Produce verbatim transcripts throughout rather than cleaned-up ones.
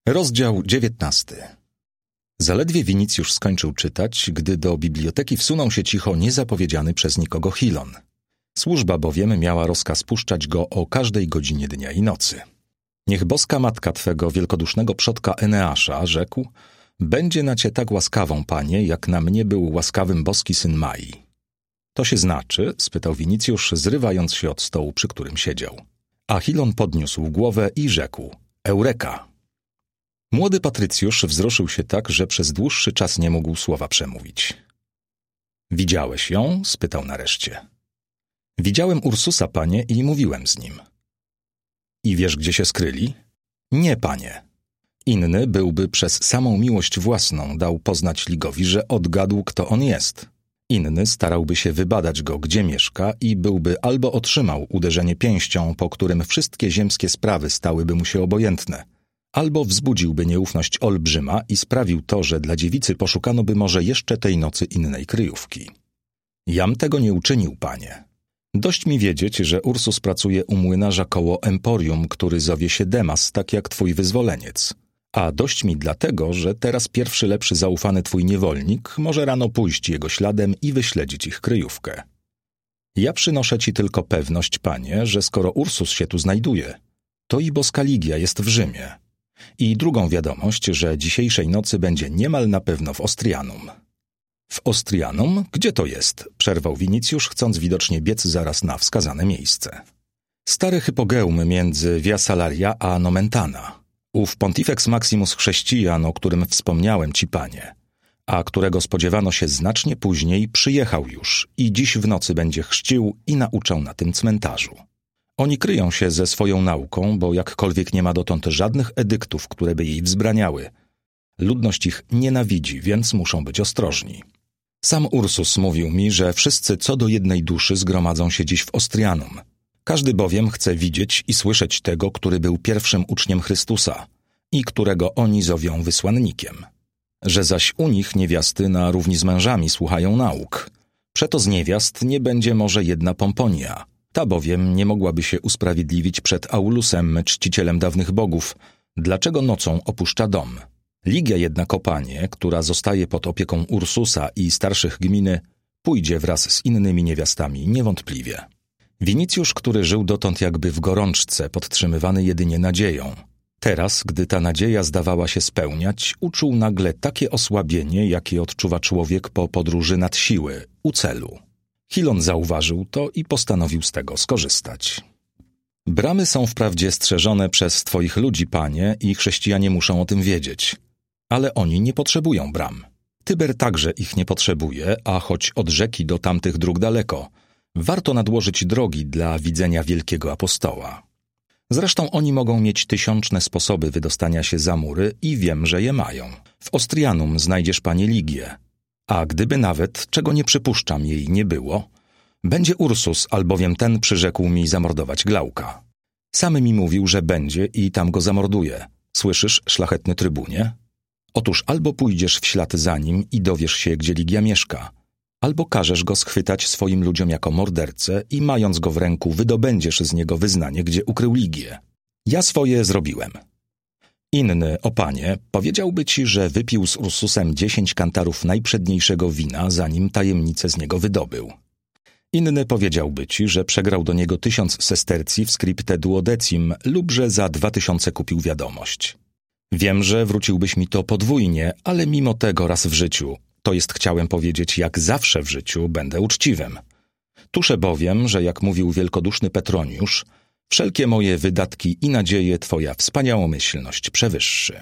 Rozdział dziewiętnasty. Zaledwie Winicjusz skończył czytać, gdy do biblioteki wsunął się cicho niezapowiedziany przez nikogo Chilon. Służba bowiem miała rozkaz puszczać go o każdej godzinie dnia i nocy. Niech boska matka twego wielkodusznego przodka Eneasza, rzekł, będzie na cię tak łaskawą, panie, jak na mnie był łaskawym boski syn Mai. To się znaczy? Spytał Winicjusz, zrywając się od stołu, przy którym siedział. A Chilon podniósł głowę i rzekł, Eureka! Młody patrycjusz wzruszył się tak, że przez dłuższy czas nie mógł słowa przemówić. Widziałeś ją? Spytał nareszcie. Widziałem Ursusa, panie, i mówiłem z nim. I wiesz, gdzie się skryli? Nie, panie. Inny byłby przez samą miłość własną dał poznać Ligowi, że odgadł, kto on jest. Inny starałby się wybadać go, gdzie mieszka i byłby albo otrzymał uderzenie pięścią, po którym wszystkie ziemskie sprawy stałyby mu się obojętne, albo wzbudziłby nieufność olbrzyma i sprawił to, że dla dziewicy poszukano by może jeszcze tej nocy innej kryjówki. Jam tego nie uczynił, panie. Dość mi wiedzieć, że Ursus pracuje u młynarza koło Emporium, który zowie się Demas, tak jak twój wyzwoleniec. A dość mi dlatego, że teraz pierwszy lepszy zaufany twój niewolnik może rano pójść jego śladem i wyśledzić ich kryjówkę. Ja przynoszę ci tylko pewność, panie, że skoro Ursus się tu znajduje, to i boska Ligia jest w Rzymie. I drugą wiadomość, że dzisiejszej nocy będzie niemal na pewno w Ostrianum. W Ostrianum? Gdzie to jest? Przerwał Winicjusz, chcąc widocznie biec zaraz na wskazane miejsce. Stary hypogeum między Via Salaria a Nomentana. Ów Pontifex Maximus Chrześcijan, o którym wspomniałem ci, panie, a którego spodziewano się znacznie później, przyjechał już i dziś w nocy będzie chrzcił i nauczał na tym cmentarzu. Oni kryją się ze swoją nauką, bo jakkolwiek nie ma dotąd żadnych edyktów, które by jej wzbraniały. Ludność ich nienawidzi, więc muszą być ostrożni. Sam Ursus mówił mi, że wszyscy co do jednej duszy zgromadzą się dziś w Ostrianum. Każdy bowiem chce widzieć i słyszeć tego, który był pierwszym uczniem Chrystusa i którego oni zowią wysłannikiem. Że zaś u nich niewiasty na równi z mężami słuchają nauk. Przeto z niewiast nie będzie może jedna Pomponia. Ta bowiem nie mogłaby się usprawiedliwić przed Aulusem, czcicielem dawnych bogów, dlaczego nocą opuszcza dom. Ligia jednak, o panie, która zostaje pod opieką Ursusa i starszych gminy, pójdzie wraz z innymi niewiastami niewątpliwie. Winicjusz, który żył dotąd jakby w gorączce, podtrzymywany jedynie nadzieją. Teraz, gdy ta nadzieja zdawała się spełniać, uczuł nagle takie osłabienie, jakie odczuwa człowiek po podróży nad siły, u celu. Chilon zauważył to i postanowił z tego skorzystać. Bramy są wprawdzie strzeżone przez twoich ludzi, panie, i chrześcijanie muszą o tym wiedzieć. Ale oni nie potrzebują bram. Tyber także ich nie potrzebuje, a choć od rzeki do tamtych dróg daleko, warto nadłożyć drogi dla widzenia wielkiego apostoła. Zresztą oni mogą mieć tysiączne sposoby wydostania się za mury i wiem, że je mają. W Ostrianum znajdziesz, panie, Ligię. A gdyby nawet, czego nie przypuszczam, jej nie było, będzie Ursus, albowiem ten przyrzekł mi zamordować Glauka. Sam mi mówił, że będzie i tam go zamorduje. Słyszysz, szlachetny trybunie? Otóż albo pójdziesz w ślad za nim i dowiesz się, gdzie Ligia mieszka, albo każesz go schwytać swoim ludziom jako mordercę i mając go w ręku wydobędziesz z niego wyznanie, gdzie ukrył Ligię. Ja swoje zrobiłem. Inny, o panie, powiedziałby ci, że wypił z Ursusem dziesięć kantarów najprzedniejszego wina, zanim tajemnicę z niego wydobył. Inny powiedziałby ci, że przegrał do niego tysiąc sestercji w scripte duodecim lub że za dwa tysiące kupił wiadomość. Wiem, że wróciłbyś mi to podwójnie, ale mimo tego raz w życiu, to jest chciałem powiedzieć, jak zawsze w życiu, będę uczciwym. Tuszę bowiem, że jak mówił wielkoduszny Petroniusz, wszelkie moje wydatki i nadzieje twoja wspaniałomyślność przewyższy.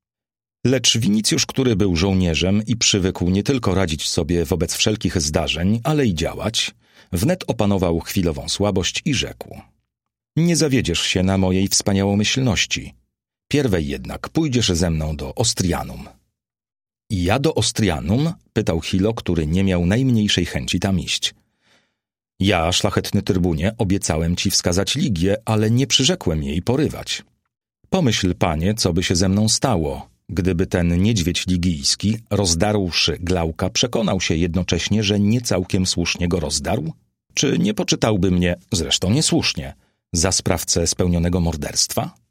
Lecz Winicjusz, który był żołnierzem i przywykł nie tylko radzić sobie wobec wszelkich zdarzeń, ale i działać, wnet opanował chwilową słabość i rzekł: nie zawiedziesz się na mojej wspaniałomyślności. Pierwej jednak pójdziesz ze mną do Ostrianum. I ja do Ostrianum? Pytał Chilo, który nie miał najmniejszej chęci tam iść. Ja, szlachetny trybunie, obiecałem ci wskazać Ligię, ale nie przyrzekłem jej porywać. Pomyśl, panie, co by się ze mną stało, gdyby ten niedźwiedź ligijski, rozdarłszy Glauka, przekonał się jednocześnie, że nie całkiem słusznie go rozdarł? Czy nie poczytałby mnie, zresztą niesłusznie, za sprawcę spełnionego morderstwa?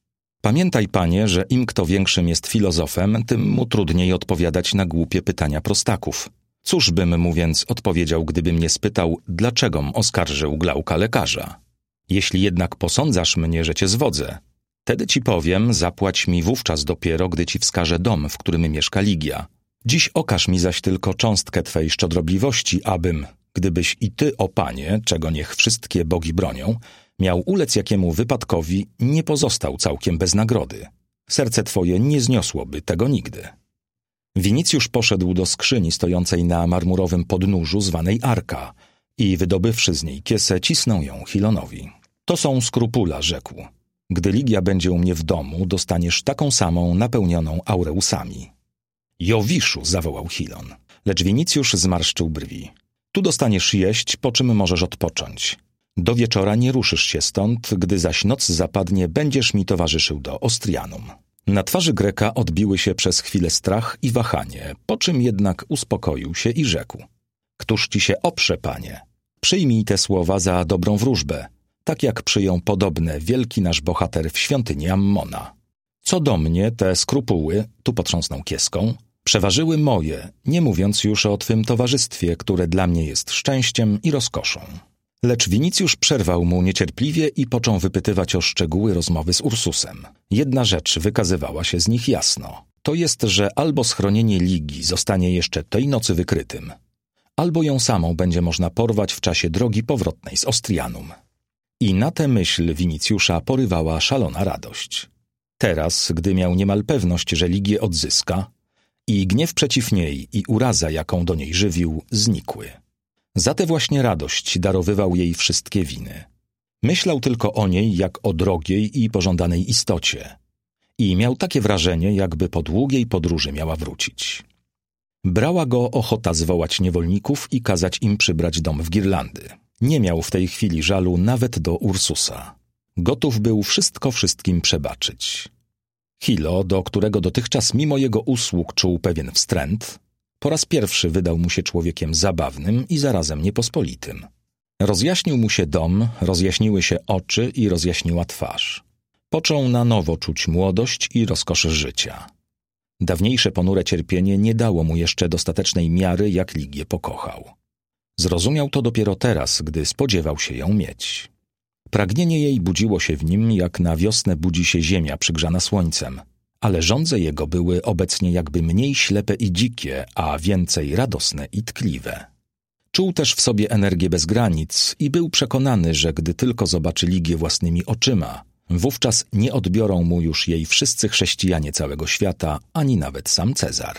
Pamiętaj, panie, że im kto większym jest filozofem, tym mu trudniej odpowiadać na głupie pytania prostaków. Cóż bym mu więc odpowiedział, gdyby mnie spytał, dlaczego'm oskarżył Glauka lekarza? Jeśli jednak posądzasz mnie, że cię zwodzę, wtedy ci powiem, zapłać mi wówczas dopiero, gdy ci wskażę dom, w którym mieszka Ligia. Dziś okaż mi zaś tylko cząstkę twej szczodrobliwości, abym, gdybyś i ty, o panie, czego niech wszystkie bogi bronią, miał ulec jakiemu wypadkowi, nie pozostał całkiem bez nagrody. Serce twoje nie zniosłoby tego nigdy. Winicjusz poszedł do skrzyni stojącej na marmurowym podnóżu zwanej Arka i wydobywszy z niej kiesę, cisnął ją Hilonowi. To są skrupula, rzekł. Gdy Ligia będzie u mnie w domu, dostaniesz taką samą napełnioną aureusami. Jowiszu, zawołał Hilon, lecz Winicjusz zmarszczył brwi. Tu dostaniesz jeść, po czym możesz odpocząć. Do wieczora nie ruszysz się stąd, gdy zaś noc zapadnie, będziesz mi towarzyszył do Ostrianum. Na twarzy Greka odbiły się przez chwilę strach i wahanie, po czym jednak uspokoił się i rzekł. Któż ci się oprze, panie? Przyjmij te słowa za dobrą wróżbę, tak jak przyjął podobne wielki nasz bohater w świątyni Ammona. Co do mnie, te skrupuły, tu potrząsnął kieską, przeważyły moje, nie mówiąc już o twym towarzystwie, które dla mnie jest szczęściem i rozkoszą. Lecz Winicjusz przerwał mu niecierpliwie i począł wypytywać o szczegóły rozmowy z Ursusem. Jedna rzecz wykazywała się z nich jasno. To jest, że albo schronienie Ligii zostanie jeszcze tej nocy wykrytym, albo ją samą będzie można porwać w czasie drogi powrotnej z Ostrianum. I na tę myśl Winicjusza porywała szalona radość. Teraz, gdy miał niemal pewność, że Ligię odzyska, i gniew przeciw niej i uraza, jaką do niej żywił, znikły. Za tę właśnie radość darowywał jej wszystkie winy. Myślał tylko o niej jak o drogiej i pożądanej istocie i miał takie wrażenie, jakby po długiej podróży miała wrócić. Brała go ochota zwołać niewolników i kazać im przybrać dom w Girlandy. Nie miał w tej chwili żalu nawet do Ursusa. Gotów był wszystko wszystkim przebaczyć. Hilo, do którego dotychczas mimo jego usług czuł pewien wstręt, po raz pierwszy wydał mu się człowiekiem zabawnym i zarazem niepospolitym. Rozjaśnił mu się dom, rozjaśniły się oczy i rozjaśniła twarz. Począł na nowo czuć młodość i rozkosz życia. Dawniejsze ponure cierpienie nie dało mu jeszcze dostatecznej miary, jak Ligię pokochał. Zrozumiał to dopiero teraz, gdy spodziewał się ją mieć. Pragnienie jej budziło się w nim, jak na wiosnę budzi się ziemia przygrzana słońcem, ale żądze jego były obecnie jakby mniej ślepe i dzikie, a więcej radosne i tkliwe. Czuł też w sobie energię bez granic i był przekonany, że gdy tylko zobaczy Ligię własnymi oczyma, wówczas nie odbiorą mu już jej wszyscy chrześcijanie całego świata, ani nawet sam Cezar.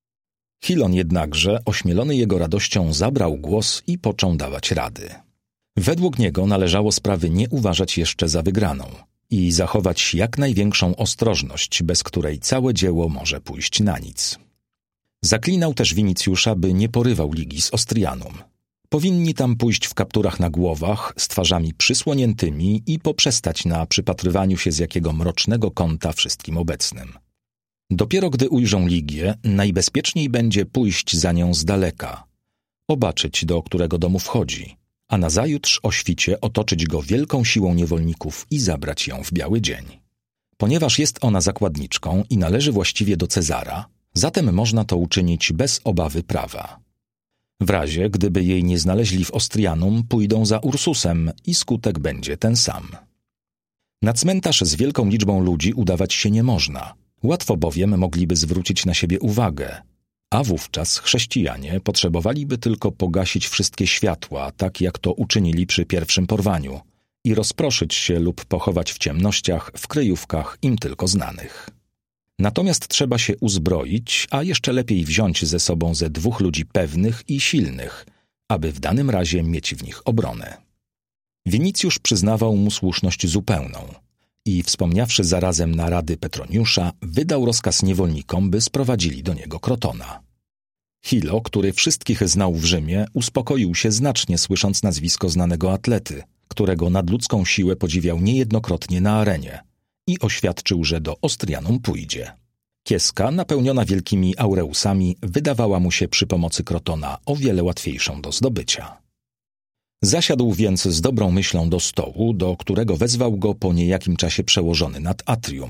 Hilon jednakże, ośmielony jego radością, zabrał głos i począł dawać rady. Według niego należało sprawy nie uważać jeszcze za wygraną i zachować jak największą ostrożność, bez której całe dzieło może pójść na nic. Zaklinał też Winicjusza, by nie porywał Ligii z Ostrianum. Powinni tam pójść w kapturach na głowach, z twarzami przysłoniętymi i poprzestać na przypatrywaniu się z jakiego mrocznego kąta wszystkim obecnym. Dopiero gdy ujrzą Ligię, najbezpieczniej będzie pójść za nią z daleka, obaczyć, do którego domu wchodzi, a nazajutrz o świcie otoczyć go wielką siłą niewolników i zabrać ją w biały dzień. Ponieważ jest ona zakładniczką i należy właściwie do Cezara, zatem można to uczynić bez obawy prawa. W razie, gdyby jej nie znaleźli w Ostrianum, pójdą za Ursusem i skutek będzie ten sam. Na cmentarz z wielką liczbą ludzi udawać się nie można, łatwo bowiem mogliby zwrócić na siebie uwagę, a wówczas chrześcijanie potrzebowaliby tylko pogasić wszystkie światła, tak jak to uczynili przy pierwszym porwaniu, i rozproszyć się lub pochować w ciemnościach, w kryjówkach im tylko znanych. Natomiast trzeba się uzbroić, a jeszcze lepiej wziąć ze sobą ze dwóch ludzi pewnych i silnych, aby w danym razie mieć w nich obronę. Winicjusz przyznawał mu słuszność zupełną i, wspomniawszy zarazem na rady Petroniusza, wydał rozkaz niewolnikom, by sprowadzili do niego Krotona. Hilo, który wszystkich znał w Rzymie, uspokoił się znacznie, słysząc nazwisko znanego atlety, którego nadludzką siłę podziwiał niejednokrotnie na arenie, i oświadczył, że do Ostrianum pójdzie. Kieska, napełniona wielkimi aureusami, wydawała mu się przy pomocy Krotona o wiele łatwiejszą do zdobycia. Zasiadł więc z dobrą myślą do stołu, do którego wezwał go po niejakim czasie przełożony nad atrium,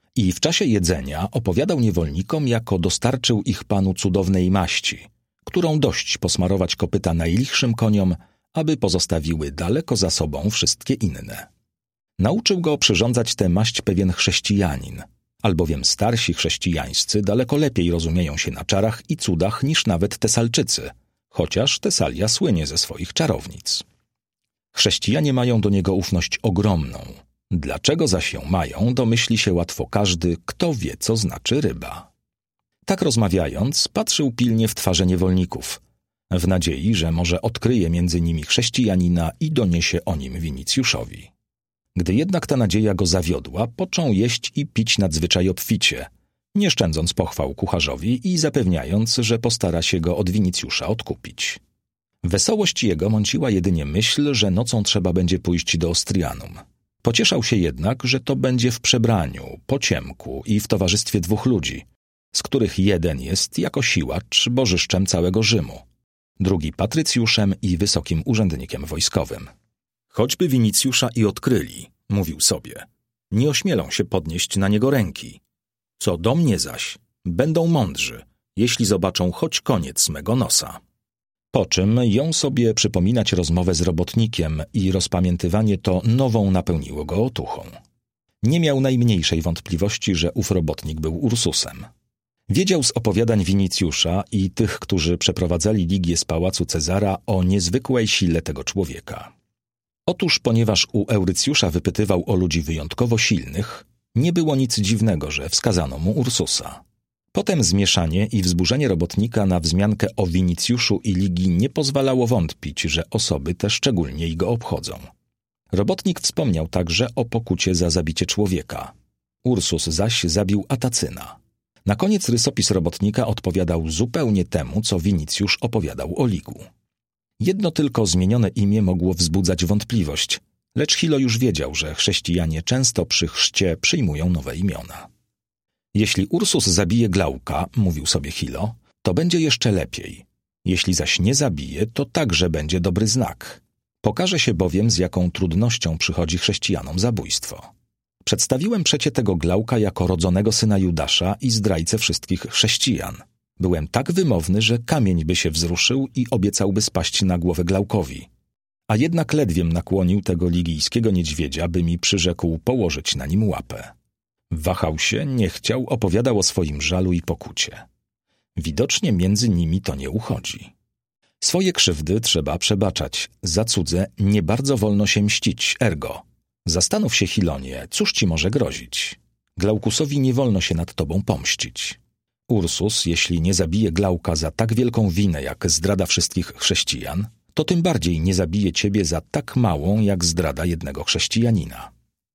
i w czasie jedzenia opowiadał niewolnikom, jako dostarczył ich panu cudownej maści, którą dość posmarować kopyta najlichszym koniom, aby pozostawiły daleko za sobą wszystkie inne. Nauczył go przyrządzać tę maść pewien chrześcijanin, albowiem starsi chrześcijańscy daleko lepiej rozumieją się na czarach i cudach niż nawet Tesalczycy, chociaż Tesalia słynie ze swoich czarownic. Chrześcijanie mają do niego ufność ogromną. Dlaczego zaś ją mają, domyśli się łatwo każdy, kto wie, co znaczy ryba. Tak rozmawiając, patrzył pilnie w twarze niewolników, w nadziei, że może odkryje między nimi chrześcijanina i doniesie o nim Winicjuszowi. Gdy jednak ta nadzieja go zawiodła, począł jeść i pić nadzwyczaj obficie, nie szczędząc pochwał kucharzowi i zapewniając, że postara się go od Winicjusza odkupić. Wesołość jego mąciła jedynie myśl, że nocą trzeba będzie pójść do Ostrianum. Pocieszał się jednak, że to będzie w przebraniu, po ciemku i w towarzystwie dwóch ludzi, z których jeden jest jako siłacz bożyszczem całego Rzymu, drugi patrycjuszem i wysokim urzędnikiem wojskowym. Choćby Winicjusza i odkryli, mówił sobie, nie ośmielą się podnieść na niego ręki. Co do mnie zaś, będą mądrzy, jeśli zobaczą choć koniec mego nosa. Po czym jął sobie przypominać rozmowę z robotnikiem i rozpamiętywanie to nową napełniło go otuchą. Nie miał najmniejszej wątpliwości, że ów robotnik był Ursusem. Wiedział z opowiadań Winicjusza i tych, którzy przeprowadzali Ligię z pałacu Cezara, o niezwykłej sile tego człowieka. Otóż, ponieważ u Eurycjusza wypytywał o ludzi wyjątkowo silnych, nie było nic dziwnego, że wskazano mu Ursusa. Potem zmieszanie i wzburzenie robotnika na wzmiankę o Winicjuszu i Ligii nie pozwalało wątpić, że osoby te szczególnie go obchodzą. Robotnik wspomniał także o pokucie za zabicie człowieka. Ursus zaś zabił Atacyna. Na koniec rysopis robotnika odpowiadał zupełnie temu, co Winicjusz opowiadał o Ligu. Jedno tylko zmienione imię mogło wzbudzać wątpliwość, lecz Chilo już wiedział, że chrześcijanie często przy chrzcie przyjmują nowe imiona. Jeśli Ursus zabije Glauka, mówił sobie Chilo, to będzie jeszcze lepiej. Jeśli zaś nie zabije, to także będzie dobry znak. Pokaże się bowiem, z jaką trudnością przychodzi chrześcijanom zabójstwo. Przedstawiłem przecie tego Glauka jako rodzonego syna Judasza i zdrajcę wszystkich chrześcijan. Byłem tak wymowny, że kamień by się wzruszył i obiecałby spaść na głowę Glaukowi. A jednak ledwiem nakłonił tego ligijskiego niedźwiedzia, by mi przyrzekł położyć na nim łapę. Wahał się, nie chciał, opowiadał o swoim żalu i pokucie. Widocznie między nimi to nie uchodzi. Swoje krzywdy trzeba przebaczać, za cudze nie bardzo wolno się mścić, ergo. Zastanów się, Chilonie, cóż ci może grozić? Glaukusowi nie wolno się nad tobą pomścić. Ursus, jeśli nie zabije Glauka za tak wielką winę, jak zdrada wszystkich chrześcijan, to tym bardziej nie zabije ciebie za tak małą, jak zdrada jednego chrześcijanina.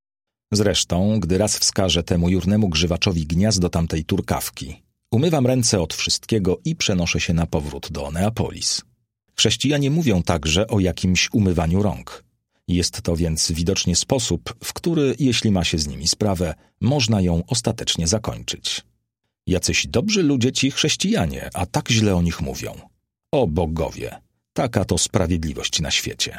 Zresztą, gdy raz wskażę temu jurnemu grzywaczowi gniazdo tamtej turkawki, umywam ręce od wszystkiego i przenoszę się na powrót do Neapolis. Chrześcijanie mówią także o jakimś umywaniu rąk. Jest to więc widocznie sposób, w który, jeśli ma się z nimi sprawę, można ją ostatecznie zakończyć. Jacyś dobrzy ludzie ci chrześcijanie, a tak źle o nich mówią. O bogowie, taka to sprawiedliwość na świecie.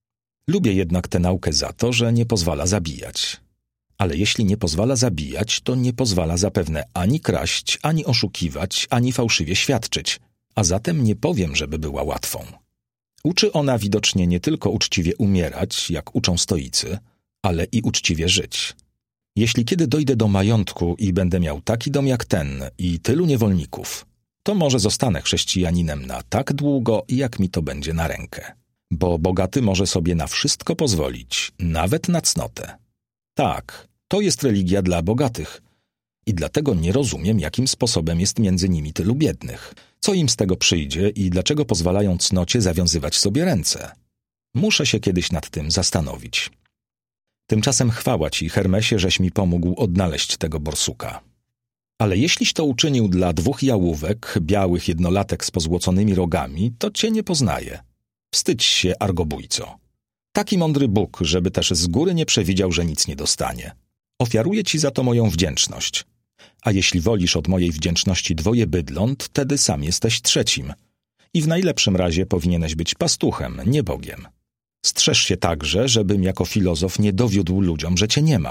Lubię jednak tę naukę za to, że nie pozwala zabijać. Ale jeśli nie pozwala zabijać, to nie pozwala zapewne ani kraść, ani oszukiwać, ani fałszywie świadczyć, a zatem nie powiem, żeby była łatwą. Uczy ona widocznie nie tylko uczciwie umierać, jak uczą stoicy, ale i uczciwie żyć. Jeśli kiedy dojdę do majątku i będę miał taki dom jak ten i tylu niewolników, to może zostanę chrześcijaninem na tak długo, jak mi to będzie na rękę. Bo bogaty może sobie na wszystko pozwolić, nawet na cnotę. Tak, to jest religia dla bogatych i dlatego nie rozumiem, jakim sposobem jest między nimi tylu biednych. Co im z tego przyjdzie i dlaczego pozwalają cnocie zawiązywać sobie ręce? Muszę się kiedyś nad tym zastanowić. Tymczasem chwała ci, Hermesie, żeś mi pomógł odnaleźć tego borsuka. Ale jeśliś to uczynił dla dwóch jałówek, białych jednolatek z pozłoconymi rogami, to cię nie poznaję. Wstydź się, argobójco. Taki mądry Bóg, żeby też z góry nie przewidział, że nic nie dostanie. Ofiaruję ci za to moją wdzięczność. A jeśli wolisz od mojej wdzięczności dwoje bydląt, wtedy sam jesteś trzecim. I w najlepszym razie powinieneś być pastuchem, nie Bogiem. Strzeż się także, żebym jako filozof nie dowiódł ludziom, że cię nie ma,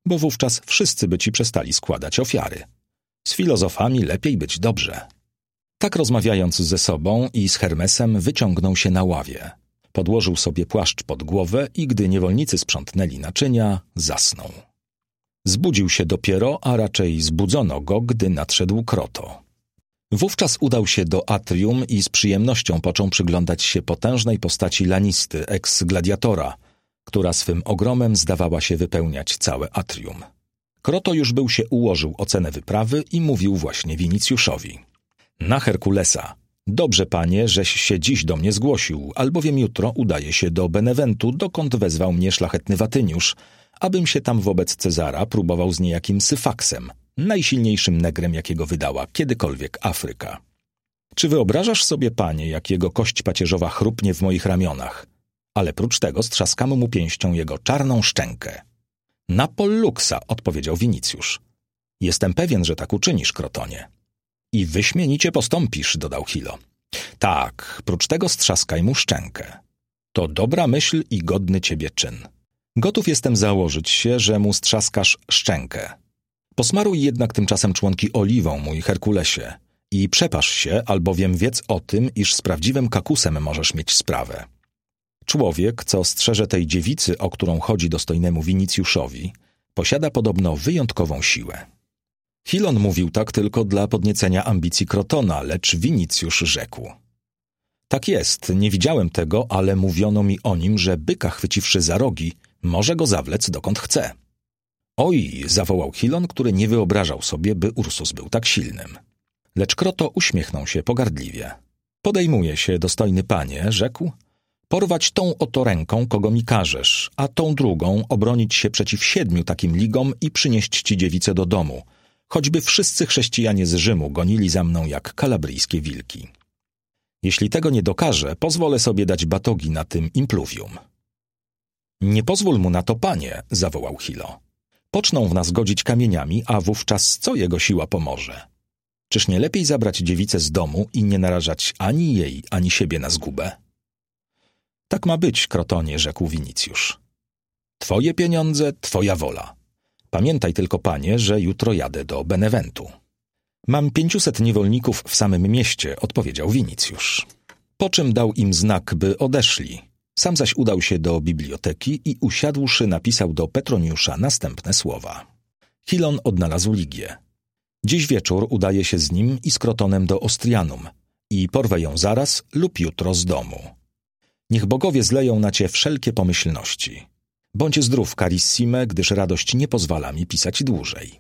bo wówczas wszyscy by ci przestali składać ofiary. Z filozofami lepiej być dobrze. Tak rozmawiając ze sobą i z Hermesem wyciągnął się na ławie. Podłożył sobie płaszcz pod głowę i gdy niewolnicy sprzątnęli naczynia, zasnął. Zbudził się dopiero, a raczej zbudzono go, gdy nadszedł Kroto. Wówczas udał się do atrium i z przyjemnością począł przyglądać się potężnej postaci Lanisty, ex-gladiatora, która swym ogromem zdawała się wypełniać całe atrium. Kroto już był się ułożył ocenę wyprawy i mówił właśnie Winicjuszowi. Na Herkulesa. Dobrze, panie, żeś się dziś do mnie zgłosił, albowiem jutro udaję się do Beneventu, dokąd wezwał mnie szlachetny Watyniusz, abym się tam wobec Cezara próbował z niejakim Syfaksem, najsilniejszym negrem, jakiego wydała kiedykolwiek Afryka. Czy wyobrażasz sobie, panie, jak jego kość pacierzowa chrupnie w moich ramionach, ale prócz tego strzaskam mu pięścią jego czarną szczękę. Na Polluksa, odpowiedział Winicjusz. Jestem pewien, że tak uczynisz, Krotonie. I wyśmienicie postąpisz, dodał Chilo. Tak, prócz tego strzaskaj mu szczękę. To dobra myśl i godny ciebie czyn. Gotów jestem założyć się, że mu strzaskasz szczękę. Posmaruj jednak tymczasem członki oliwą, mój Herkulesie, i przepasz się, albowiem wiedz o tym, iż z prawdziwym kakusem możesz mieć sprawę. Człowiek, co strzeże tej dziewicy, o którą chodzi dostojnemu Winicjuszowi, posiada podobno wyjątkową siłę. Chilon mówił tak tylko dla podniecenia ambicji Krotona, lecz Winicjusz rzekł. Tak jest, nie widziałem tego, ale mówiono mi o nim, że byka chwyciwszy za rogi, może go zawlec dokąd chce. Oj, zawołał Chilon, który nie wyobrażał sobie, by Ursus był tak silnym. Lecz Kroto uśmiechnął się pogardliwie. Podejmuje się, dostojny panie, rzekł, porwać tą oto ręką, kogo mi każesz, a tą drugą obronić się przeciw siedmiu takim ligom i przynieść ci dziewicę do domu, choćby wszyscy chrześcijanie z Rzymu gonili za mną jak kalabryjskie wilki. Jeśli tego nie dokażę, pozwolę sobie dać batogi na tym impluvium. Nie pozwól mu na to, panie, zawołał Chilo. Poczną w nas godzić kamieniami, a wówczas co jego siła pomoże? Czyż nie lepiej zabrać dziewicę z domu i nie narażać ani jej, ani siebie na zgubę? Tak ma być, Krotonie, rzekł Winicjusz. Twoje pieniądze, twoja wola. Pamiętaj tylko, panie, że jutro jadę do Beneventu. Mam pięciuset niewolników w samym mieście, odpowiedział Winicjusz. Po czym dał im znak, by odeszli. Sam zaś udał się do biblioteki i usiadłszy napisał do Petroniusza następne słowa. Chilon odnalazł Ligię. Dziś wieczór udaje się z nim i z Krotonem do Ostrianum i porwę ją zaraz lub jutro z domu. Niech bogowie zleją na cię wszelkie pomyślności. Bądź zdrów, carissime, gdyż radość nie pozwala mi pisać dłużej.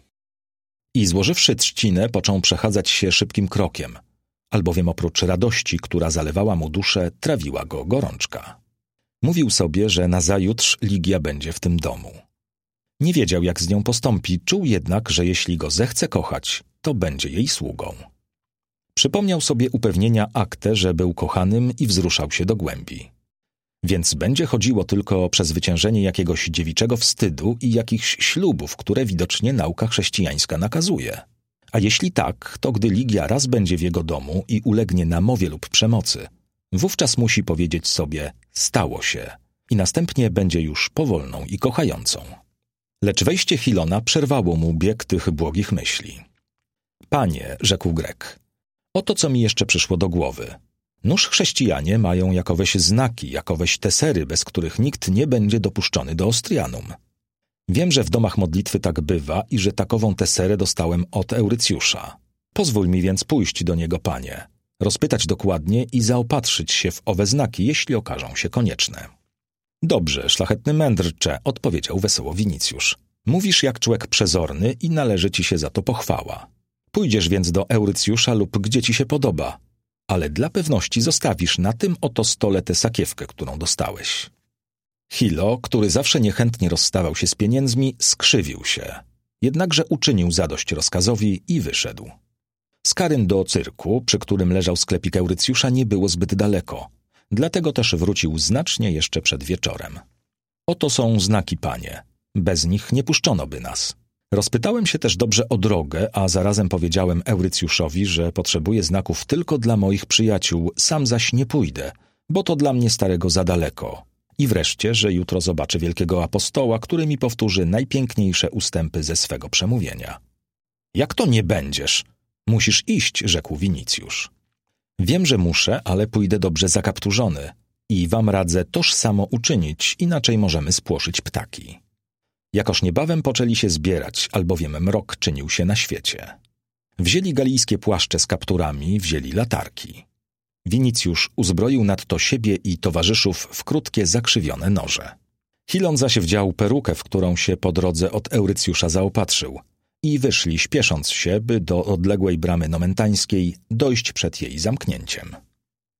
I złożywszy trzcinę, począł przechadzać się szybkim krokiem, albowiem oprócz radości, która zalewała mu duszę, trawiła go gorączka. Mówił sobie, że nazajutrz Ligia będzie w tym domu. Nie wiedział, jak z nią postąpi, czuł jednak, że jeśli go zechce kochać, to będzie jej sługą. Przypomniał sobie upewnienia Aktę, że był kochanym i wzruszał się do głębi. Więc będzie chodziło tylko o przezwyciężenie jakiegoś dziewiczego wstydu i jakichś ślubów, które widocznie nauka chrześcijańska nakazuje. A jeśli tak, to gdy Ligia raz będzie w jego domu i ulegnie namowie lub przemocy, wówczas musi powiedzieć sobie stało się i następnie będzie już powolną i kochającą. Lecz wejście Chilona przerwało mu bieg tych błogich myśli. Panie, rzekł Grek, oto co mi jeszcze przyszło do głowy. Nuż chrześcijanie mają jakoweś znaki, jakoweś tesery, bez których nikt nie będzie dopuszczony do Ostrianum. Wiem, że w domach modlitwy tak bywa i że takową teserę dostałem od Eurycjusza. Pozwól mi więc pójść do niego, panie, rozpytać dokładnie i zaopatrzyć się w owe znaki, jeśli okażą się konieczne. Dobrze, szlachetny mędrcze, odpowiedział wesoło Winicjusz. Mówisz jak człowiek przezorny i należy ci się za to pochwała. Pójdziesz więc do Eurycjusza lub gdzie ci się podoba, ale dla pewności zostawisz na tym oto stole tę sakiewkę, którą dostałeś. Chilo, który zawsze niechętnie rozstawał się z pieniędzmi, skrzywił się. Jednakże uczynił zadość rozkazowi i wyszedł. Z Karyn do cyrku, przy którym leżał sklepik Eurycjusza, nie było zbyt daleko. Dlatego też wrócił znacznie jeszcze przed wieczorem. Oto są znaki, panie. Bez nich nie puszczono by nas. Rozpytałem się też dobrze o drogę, a zarazem powiedziałem Eurycjuszowi, że potrzebuję znaków tylko dla moich przyjaciół, sam zaś nie pójdę, bo to dla mnie starego za daleko. I wreszcie, że jutro zobaczę wielkiego apostoła, który mi powtórzy najpiękniejsze ustępy ze swego przemówienia. Jak to nie będziesz? Musisz iść, rzekł Winicjusz. Wiem, że muszę, ale pójdę dobrze zakapturzony i wam radzę toż samo uczynić, inaczej możemy spłoszyć ptaki. Jakoż niebawem poczęli się zbierać, albowiem mrok czynił się na świecie. Wzięli galijskie płaszcze z kapturami, wzięli latarki. Winicjusz uzbroił nadto siebie i towarzyszów w krótkie, zakrzywione noże. Hilon zaś wdział perukę, w którą się po drodze od Eurycjusza zaopatrzył i wyszli, śpiesząc się, by do odległej bramy nomentańskiej dojść przed jej zamknięciem.